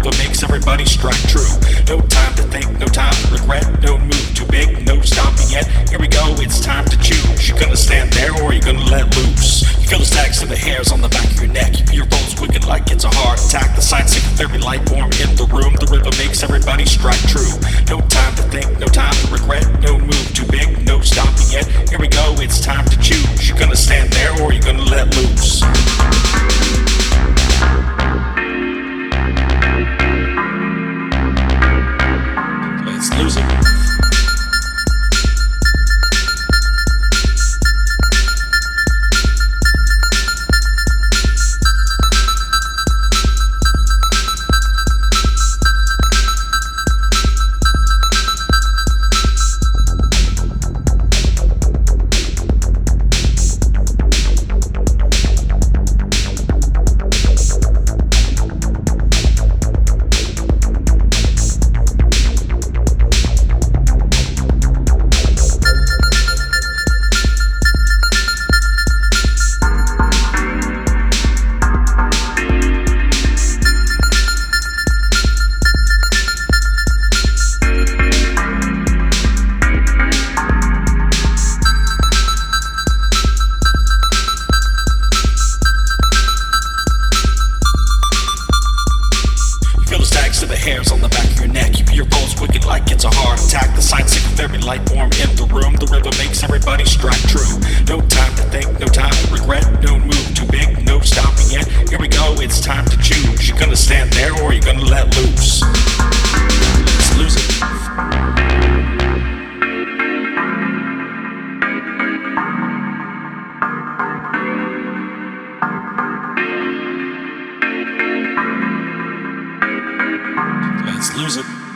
rhythm makes everybody strike true. No time to think, no time to regret, no move too big, no stopping yet. Here we go, it's time to choose. You gonna stand there or you gonna let loose? You feel the stacks of the hairs on the back of your neck. You feel your bones wicked like it's a heart attack. The signs sick, very light warm in the room. The rhythm makes everybody strike true. No time to think, no time to regret, no move too big, no stopping yet. Here we go, it's time to choose. You gonna stand there or you gonna let loose? Let's lose it. To the hairs on the back of your neck. You feel your bones wicked like it's a heart attack. The signs sick, very light warm in the room. The rhythm makes everybody strike true. No time to think, no time to regret, no move too big, no stopping yet. Here we go, it's time to choose. You gonna stand there or you gonna let loose? Let's lose it. Let's lose it.